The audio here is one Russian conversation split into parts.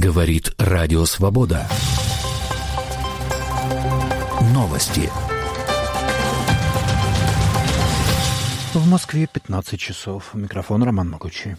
Говорит Радио Свобода. Новости. В Москве 15 часов. Микрофон Роман Могучий.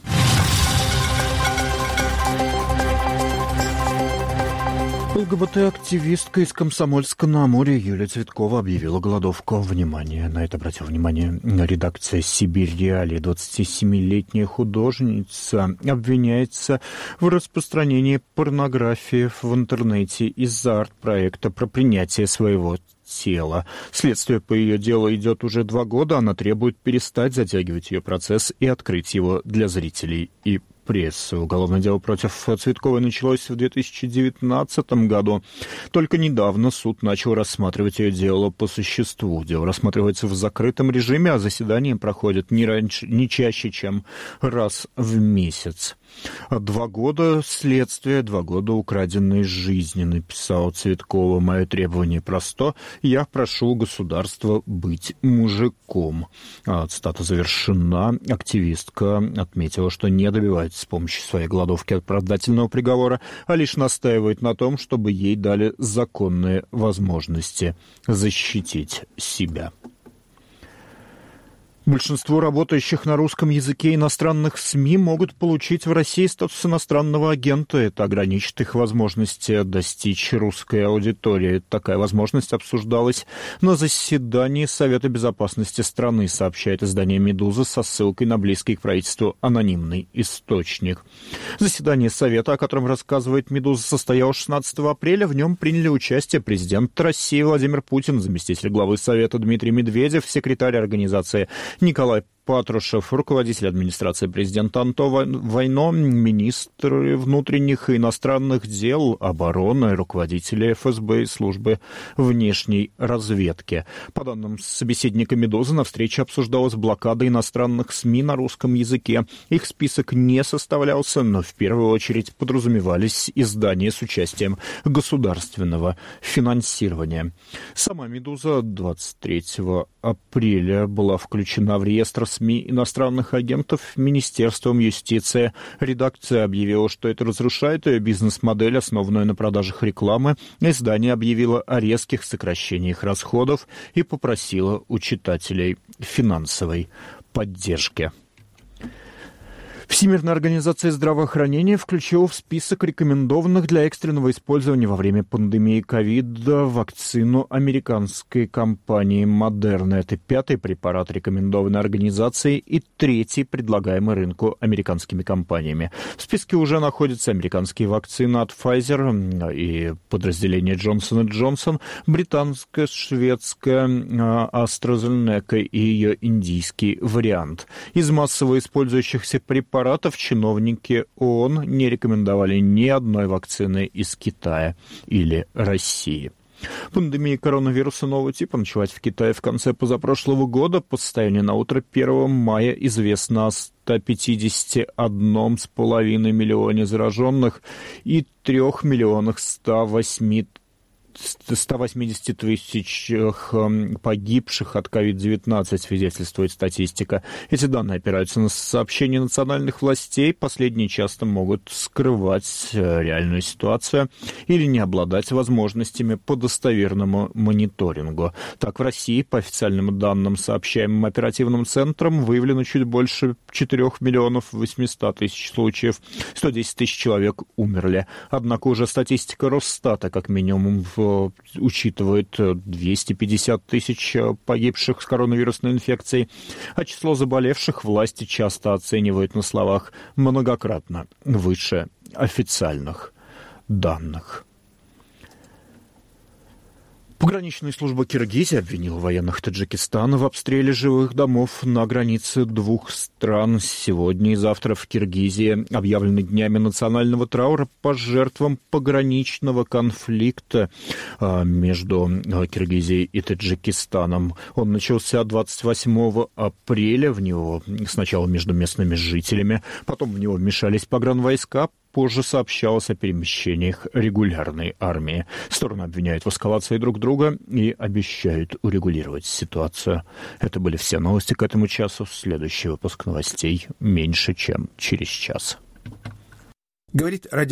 ЛГБТ-активистка из Комсомольска-на-Амуре Юлия Цветкова объявила голодовку. На это обратила внимание редакция «Сибирь Реалии». 27-летняя художница обвиняется в распространении порнографии в интернете из-за арт-проекта про принятие своего тела. Следствие по ее делу идет уже 2 года. Она требует перестать затягивать ее процесс и открыть его для зрителей и прессы. Уголовное дело против Цветковой началось в 2019 году. Только недавно суд начал рассматривать ее дело по существу. Дело рассматривается в закрытом режиме, а заседания проходят не чаще, чем раз в месяц. 2 года следствия, 2 года украденной жизни, написала Цветкова. Мое требование просто: я прошу государства быть мужиком. Цитата завершена. Активистка отметила, что не добивается с помощью своей голодовки оправдательного приговора, а лишь настаивает на том, чтобы ей дали законные возможности защитить себя. Большинство работающих на русском языке иностранных СМИ могут получить в России статус иностранного агента. Это ограничит их возможности достичь русской аудитории. Такая возможность обсуждалась на заседании Совета безопасности страны, сообщает издание «Медуза» со ссылкой на близкий к правительству анонимный источник. Заседание Совета, о котором рассказывает «Медуза», состоялось 16 апреля. В нем приняли участие президент России Владимир Путин, заместитель главы Совета Дмитрий Медведев, секретарь организации Николай Патрушев, руководитель администрации президента Антон Войно, министры внутренних и иностранных дел, обороны, руководители ФСБ и службы внешней разведки. По данным собеседника «Медузы», на встрече обсуждалась блокада иностранных СМИ на русском языке. Их список не составлялся, но в первую очередь подразумевались издания с участием государственного финансирования. Сама «Медуза» 23 апреля была включена в реестр СМИ иностранных агентов Министерством юстиции. Редакция объявила, что это разрушает ее бизнес-модель, основанную на продажах рекламы. Издание объявило о резких сокращениях расходов и попросило у читателей финансовой поддержки. Всемирная организация здравоохранения включила в список рекомендованных для экстренного использования во время пандемии ковида вакцину американской компании Moderna. Это 5-й препарат, рекомендованный организацией, и 3-й, предлагаемый рынку американскими компаниями. В списке уже находятся американские вакцины от Pfizer и подразделение Johnson & Johnson, британская, шведская AstraZeneca и ее индийский вариант. Из массово использующихся препаратов чиновники ООН не рекомендовали ни одной вакцины из Китая или России. Пандемия коронавируса нового типа началась в Китае в конце позапрошлого года. По состоянию на утро 1 мая известно о 151,5 миллионе зараженных и 3 миллионах 180 тысячах погибших от COVID-19, свидетельствует статистика. Эти данные опираются на сообщения национальных властей. Последние часто могут скрывать реальную ситуацию или не обладать возможностями по достоверному мониторингу. Так, в России, по официальным данным, сообщаемым оперативным центром, выявлено чуть больше 4 миллионов 800 тысяч случаев. 110 тысяч человек умерли. Однако уже статистика Росстата, как минимум, учитывает 250 тысяч погибших с коронавирусной инфекцией, а число заболевших власти часто оценивают на словах многократно выше официальных данных. Пограничная служба Киргизии обвинила военных Таджикистана в обстреле жилых домов на границе 2 стран. Сегодня и завтра в Киргизии объявлены днями национального траура по жертвам пограничного конфликта между Киргизией и Таджикистаном. Он начался 28 апреля. В него сначала между местными жителями, потом в него вмешались погранвойска. Позже сообщалось о перемещениях регулярной армии. Стороны обвиняют в эскалации друг друга и обещают урегулировать ситуацию. Это были все новости к этому часу. Следующий выпуск новостей меньше, чем через час. Говорит